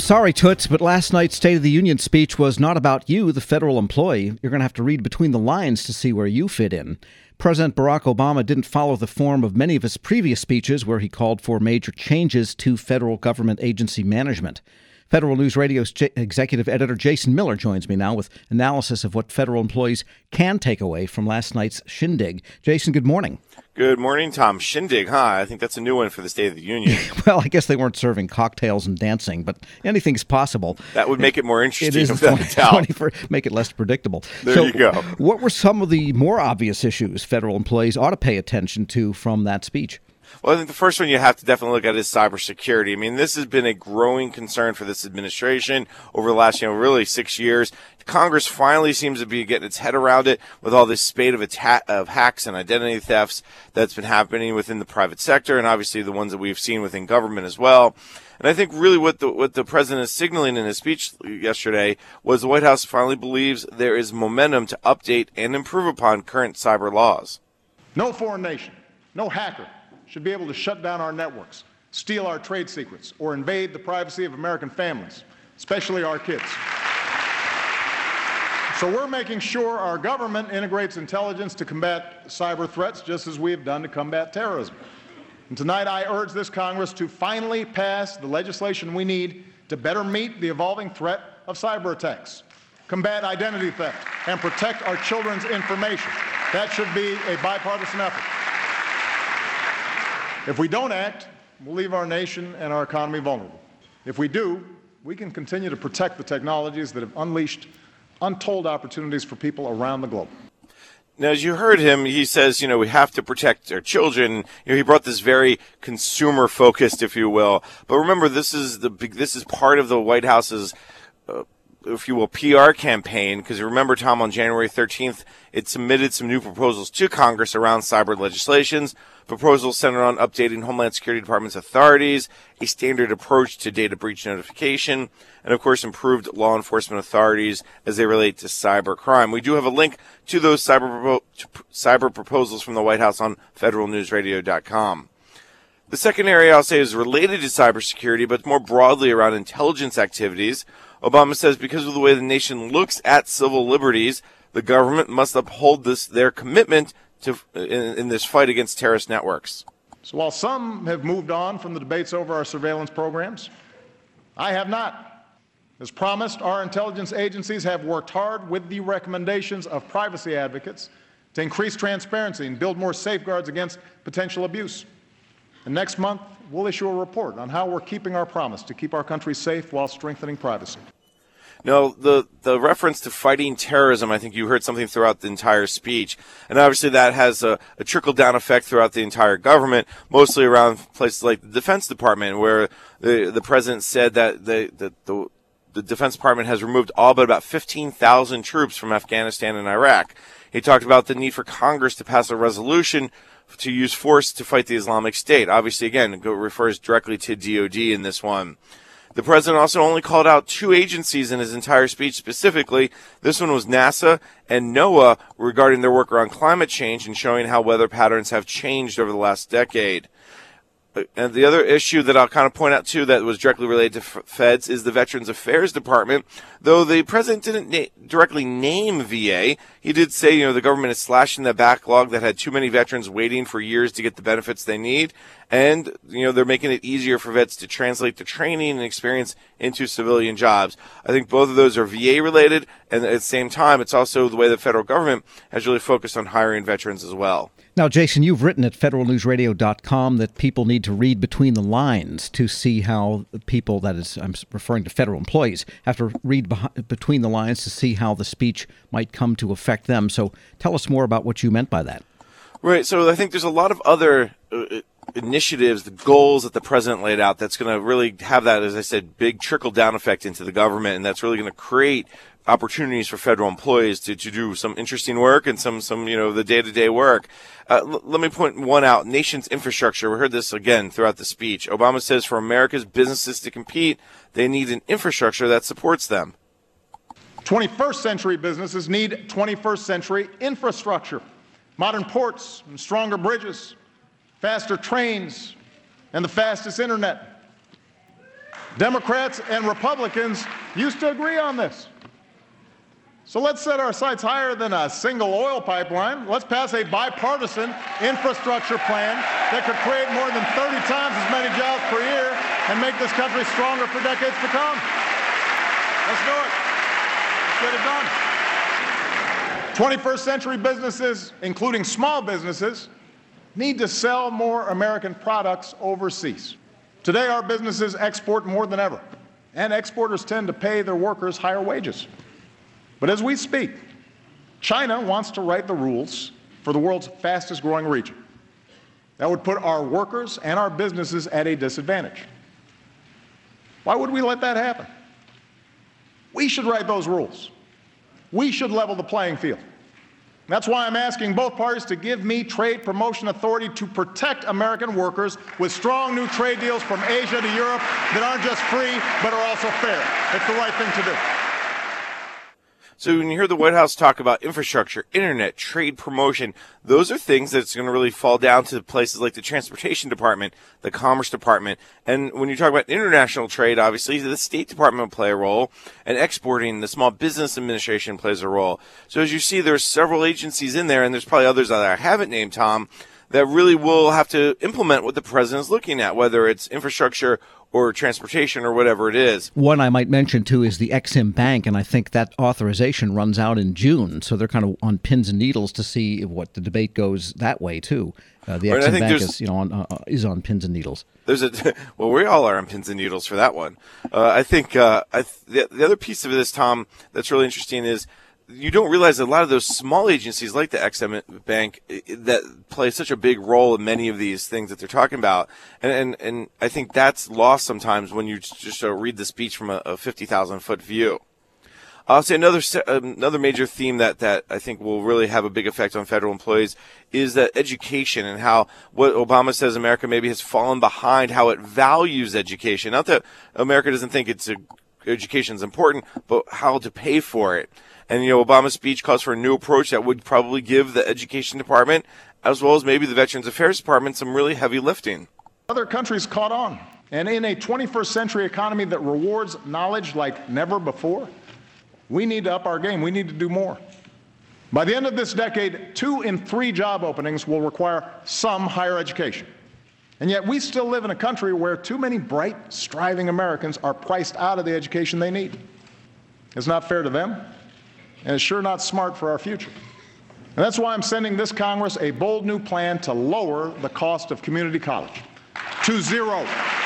Sorry, Toots, but last night's State of the Union speech was not about you, the federal employee. You're going to have to read between the lines to see where you fit in. President Barack Obama didn't follow the form of many of his previous speeches where he called for major changes to federal government agency management. Federal News Radio's executive editor Jason Miller joins me now with analysis of what federal employees can take away from last night's shindig. Jason, good morning. Good morning, Tom. Shindig, huh? I think that's a new one for the State of the Union. Well, I guess they weren't serving cocktails and dancing, but anything's possible. That would make it more interesting. It is make it less predictable. There you go. What were some of the more obvious issues federal employees ought to pay attention to from that speech? Well, I think the first one you have to definitely look at is cybersecurity. I mean, this has been a growing concern for this administration over the last, really 6 years. Congress finally seems to be getting its head around it with all this spate of hacks and identity thefts that's been happening within the private sector, and obviously the ones that we've seen within government as well. And I think really what the president is signaling in his speech yesterday was the White House finally believes there is momentum to update and improve upon current cyber laws. No foreign nation, no hacker should be able to shut down our networks, steal our trade secrets, or invade the privacy of American families, especially our kids. So we're making sure our government integrates intelligence to combat cyber threats just as we have done to combat terrorism. And tonight I urge this Congress to finally pass the legislation we need to better meet the evolving threat of cyber attacks, combat identity theft, and protect our children's information. That should be a bipartisan effort. If we don't act, we'll leave our nation and our economy vulnerable. If we do, we can continue to protect the technologies that have unleashed untold opportunities for people around the globe. Now, as you heard him, he says, we have to protect our children. He brought this very consumer-focused, if you will. But remember, this is part of the White House's if you will, PR campaign, because remember, Tom, on January 13th, it submitted some new proposals to Congress around cyber legislations, proposals centered on updating Homeland Security Department's authorities, a standard approach to data breach notification, and, of course, improved law enforcement authorities as they relate to cyber crime. We do have a link to those cyber proposals from the White House on federalnewsradio.com. The second area I'll say is related to cybersecurity, but more broadly around intelligence activities. Obama says because of the way the nation looks at civil liberties, the government must uphold their commitment to in this fight against terrorist networks. So while some have moved on from the debates over our surveillance programs, I have not. As promised, our intelligence agencies have worked hard with the recommendations of privacy advocates to increase transparency and build more safeguards against potential abuse. And next month, we'll issue a report on how we're keeping our promise to keep our country safe while strengthening privacy. No, the reference to fighting terrorism, I think you heard something throughout the entire speech. And obviously that has a trickle-down effect throughout the entire government, mostly around places like the Defense Department, where the president said that the Defense Department has removed all but about 15,000 troops from Afghanistan and Iraq. He talked about the need for Congress to pass a resolution to use force to fight the Islamic State. Obviously, again, it refers directly to DOD in this one. The president also only called out two agencies in his entire speech specifically. This one was NASA and NOAA regarding their work around climate change and showing how weather patterns have changed over the last decade. And the other issue that I'll kind of point out, too, that was directly related to feds is the Veterans Affairs Department. Though the president didn't directly name VA, he did say, the government is slashing the backlog that had too many veterans waiting for years to get the benefits they need. And, they're making it easier for vets to translate the training and experience into civilian jobs. I think both of those are VA related. And at the same time, it's also the way the federal government has really focused on hiring veterans as well. Now, Jason, you've written at federalnewsradio.com that people need to read between the lines to see how people, that is, I'm referring to federal employees, have to read between the lines to see how the speech might come to affect them. So tell us more about what you meant by that. Right. So I think there's a lot of other initiatives, the goals that the president laid out that's going to really have that, as I said, big trickle-down effect into the government, and that's really going to create opportunities for federal employees to do some interesting work and some the day-to-day work. Let me point one out, nation's infrastructure. We heard this again throughout the speech. Obama says for America's businesses to compete, they need an infrastructure that supports them. 21st century businesses need 21st century infrastructure, modern ports and stronger bridges, faster trains, and the fastest internet. Democrats and Republicans used to agree on this. So let's set our sights higher than a single oil pipeline. Let's pass a bipartisan infrastructure plan that could create more than 30 times as many jobs per year and make this country stronger for decades to come. Let's do it. Let's get it done. 21st century businesses, including small businesses, need to sell more American products overseas. Today, our businesses export more than ever, and exporters tend to pay their workers higher wages. But as we speak, China wants to write the rules for the world's fastest growing region. That would put our workers and our businesses at a disadvantage. Why would we let that happen? We should write those rules. We should level the playing field. That's why I'm asking both parties to give me trade promotion authority to protect American workers with strong new trade deals from Asia to Europe that aren't just free, but are also fair. It's the right thing to do. So when you hear the White House talk about infrastructure, internet, trade promotion, those are things that's going to really fall down to places like the Transportation Department, the Commerce Department. And when you talk about international trade, obviously the State Department will play a role, and exporting, the Small Business Administration plays a role. So as you see, there's several agencies in there, and there's probably others that I haven't named, Tom, that really will have to implement what the president's looking at, whether it's infrastructure or transportation or whatever it is. One I might mention, too, is the Exim Bank, and I think that authorization runs out in June, so they're kind of on pins and needles to see what the debate goes that way, too. The Exim Bank is on pins and needles. Well, we all are on pins and needles for that one. I think the other piece of this, Tom, that's really interesting is you don't realize that a lot of those small agencies like the Exim Bank that play such a big role in many of these things that they're talking about. And I think that's lost sometimes when you just read the speech from a 50,000-foot view. I'll say another major theme that I think will really have a big effect on federal employees is that education and how what Obama says America maybe has fallen behind how it values education. Not that America doesn't think education is important, but how to pay for it. And, Obama's speech calls for a new approach that would probably give the Education Department, as well as maybe the Veterans Affairs Department, some really heavy lifting. Other countries caught on. And in a 21st century economy that rewards knowledge like never before, we need to up our game. We need to do more. By the end of this decade, 2 in 3 job openings will require some higher education. And yet we still live in a country where too many bright, striving Americans are priced out of the education they need. It's not fair to them. And it's sure not smart for our future. And that's why I'm sending this Congress a bold new plan to lower the cost of community college to zero.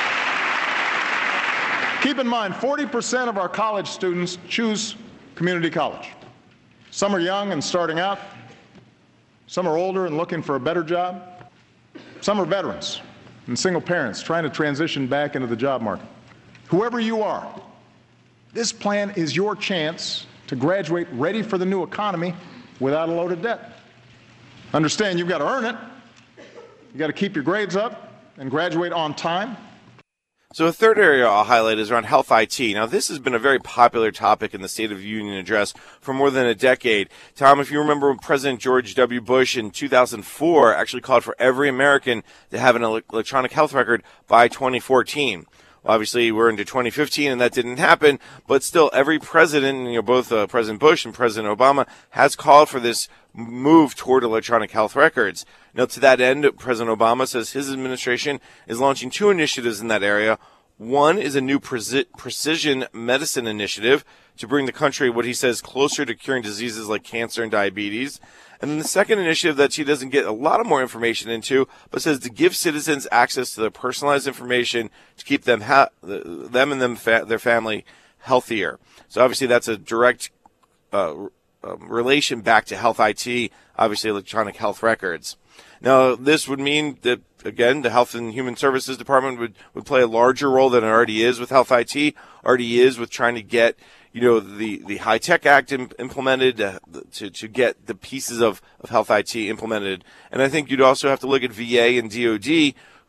Keep in mind, 40% of our college students choose community college. Some are young and starting out. Some are older and looking for a better job. Some are veterans and single parents trying to transition back into the job market. Whoever you are, this plan is your chance to graduate ready for the new economy without a load of debt. Understand, you've got to earn it. You've got to keep your grades up and graduate on time. So a third area I'll highlight is around health IT. Now, this has been a very popular topic in the State of the Union address for more than a decade. Tom, if you remember, President George W. Bush in 2004 actually called for every American to have an electronic health record by 2014. Obviously, we're into 2015, and that didn't happen. But still, every president, both President Bush and President Obama, has called for this move toward electronic health records. Now, to that end, President Obama says his administration is launching 2 initiatives in that area. One is a new precision medicine initiative to bring the country, what he says, closer to curing diseases like cancer and diabetes. And then the second initiative that she doesn't get a lot of more information into, but says to give citizens access to their personalized information to keep them their family healthier. So obviously that's a direct relation back to health IT, obviously electronic health records. Now, this would mean that, again, the Health and Human Services Department would play a larger role than it already is with health IT, already is with trying to get the High-Tech Act implemented to get the pieces of health IT implemented. And I think you'd also have to look at VA and DOD,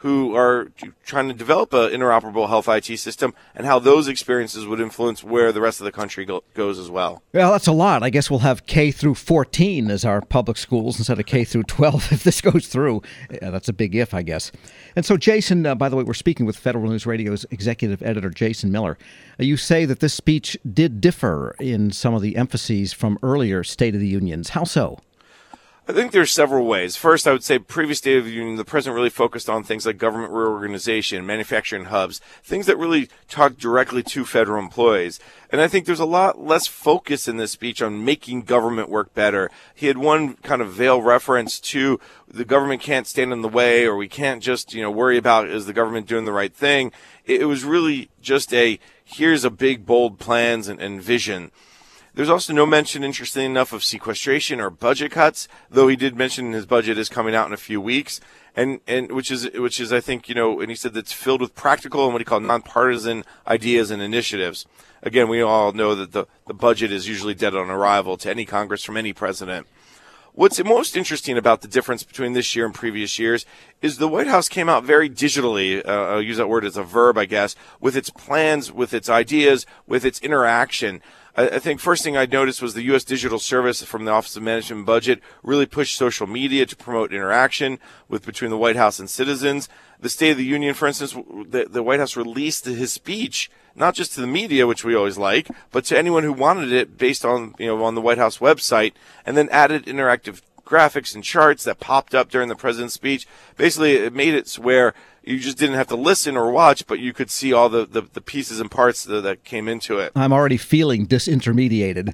who are trying to develop an interoperable health IT system and how those experiences would influence where the rest of the country goes as well. Well, that's a lot. I guess we'll have K through 14 as our public schools instead of K through 12 if this goes through. That's a big if, I guess. And so, Jason, by the way, we're speaking with Federal News Radio's executive editor, Jason Miller. You say that this speech did differ in some of the emphases from earlier State of the Unions. How so? I think there's several ways. First, I would say previous State of the Union, the president really focused on things like government reorganization, manufacturing hubs, things that really talk directly to federal employees. And I think there's a lot less focus in this speech on making government work better. He had one kind of veiled reference to the government can't stand in the way, or we can't just, worry about is the government doing the right thing. It was really just here's a big, bold plans and vision. There's also no mention, interestingly enough, of sequestration or budget cuts, though he did mention his budget is coming out in a few weeks, and which is I think, and he said that's filled with practical and what he called nonpartisan ideas and initiatives. Again, we all know that the budget is usually dead on arrival to any Congress from any president. What's most interesting about the difference between this year and previous years is the White House came out very digitally, I'll use that word as a verb, I guess, with its plans, with its ideas, with its interaction. I think first thing I noticed was the U.S. Digital Service from the Office of Management and Budget really pushed social media to promote interaction between the White House and citizens. The State of the Union, for instance, the White House released his speech, not just to the media, which we always like, but to anyone who wanted it based on, on the White House website, and then added interactive graphics and charts that popped up during the president's speech. Basically, it made it where you just didn't have to listen or watch, but you could see all the pieces and parts that came into it. I'm already feeling disintermediated.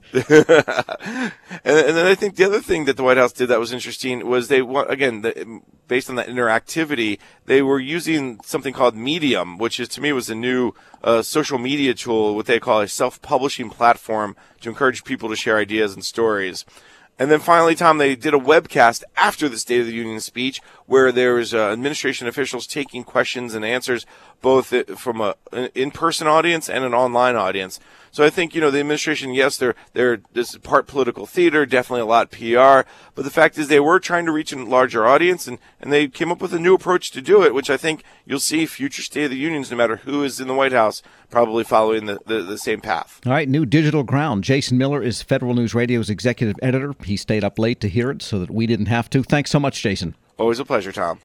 And then I think the other thing that the White House did that was interesting was based on that interactivity, they were using something called Medium, which to me was a new social media tool, what they call a self-publishing platform to encourage people to share ideas and stories. And then finally, Tom, they did a webcast after the State of the Union speech where there was administration officials taking questions and answers both from an in-person audience and an online audience. So I think, the administration, yes, this is part political theater, definitely a lot PR, but the fact is they were trying to reach a larger audience, and they came up with a new approach to do it, which I think you'll see future State of the Unions, no matter who is in the White House, probably following the same path. All right, new digital ground. Jason Miller is Federal News Radio's executive editor. He stayed up late to hear it so that we didn't have to. Thanks so much, Jason. Always a pleasure, Tom.